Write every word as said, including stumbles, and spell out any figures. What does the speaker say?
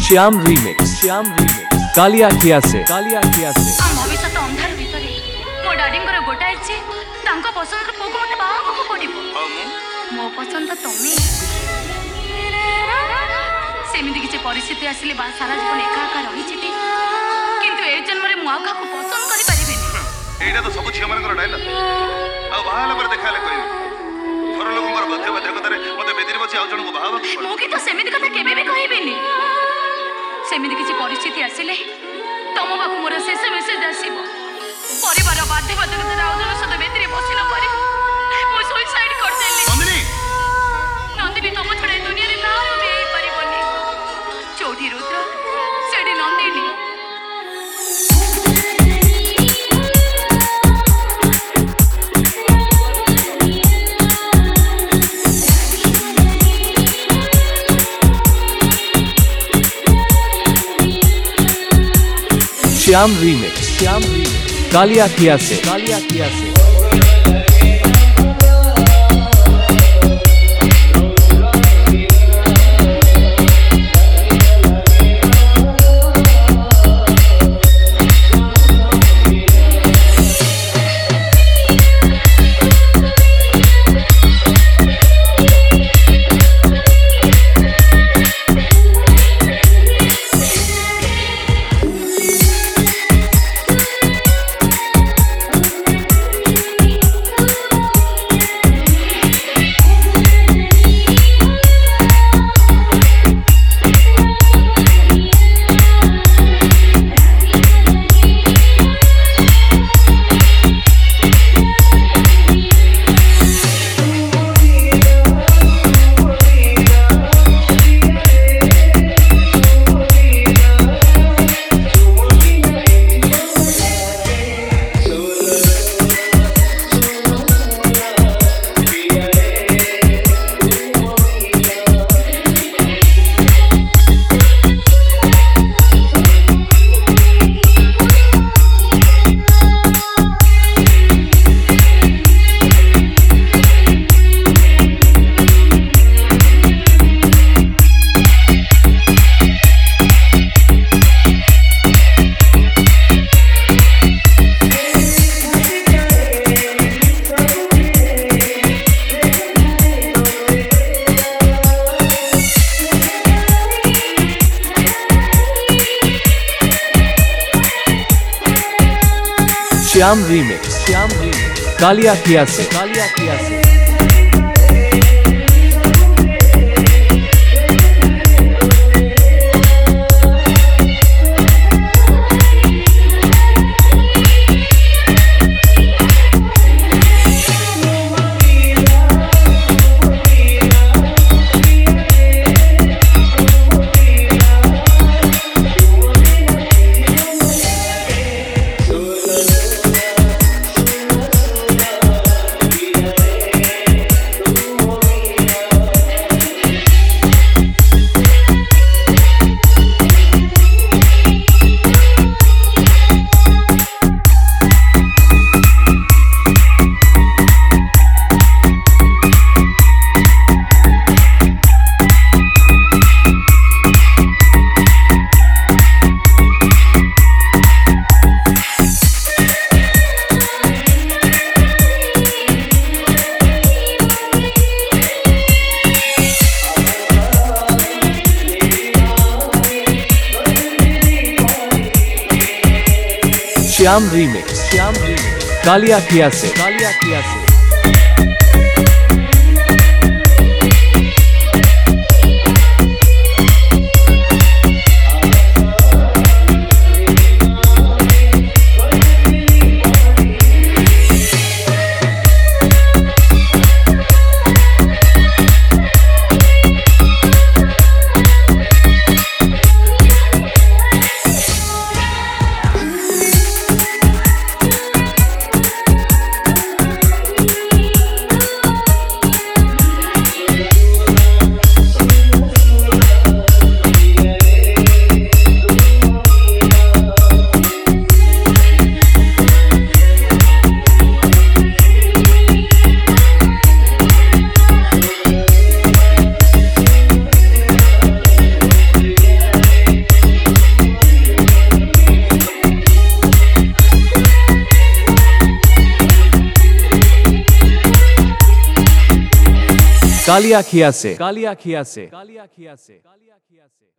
Shyam remix Shyam remix कालिया किया से कालिया किया से भविष्य अंधार भितर मो डाडी गोटाए पसंद पुक मत बाहर पड़ो मो पसंद तुम्हें सेमती किसी परिस्थिति आसिले सारा जीवन एका एका रही किंतु ए जन्म में मुझे पसंद कर एटा तो सब झील मान डायलग आगे देखा कह घर लोक बाध्य बाध्यकतार मत बेदी बची आउ जन को बाहा मुझे तो सेमती कथा केबे भी कहबेनी सेमती किसी परिस्थिति आसिले तुम पाक मोर शेष मेसेज आसब परिवार बाध्य बाध्यकतार आउ जन सहित बेदी बसिला परे मु सुइसाइड करदेली नंदिनी नंदिनी तुम छड़ा दुनिया रे काहू भी हेई परिबनी चौठी रुद्र सेडी नंदिनी श्याम रीमिक्स श्याम रीमिक्स कालिया किया से कालिया किया से श्याम रीमिक्स श्याम रीमिक्स कालिया किया से कालिया किया से श्याम रीमिक्स श्याम रीमिक्स कालिया किया से कालिया किया से কালিয়া খিয়াছে কালিয়া খিয়াছে কালিয়া খিয়াছে কালিয়া খিয়াছে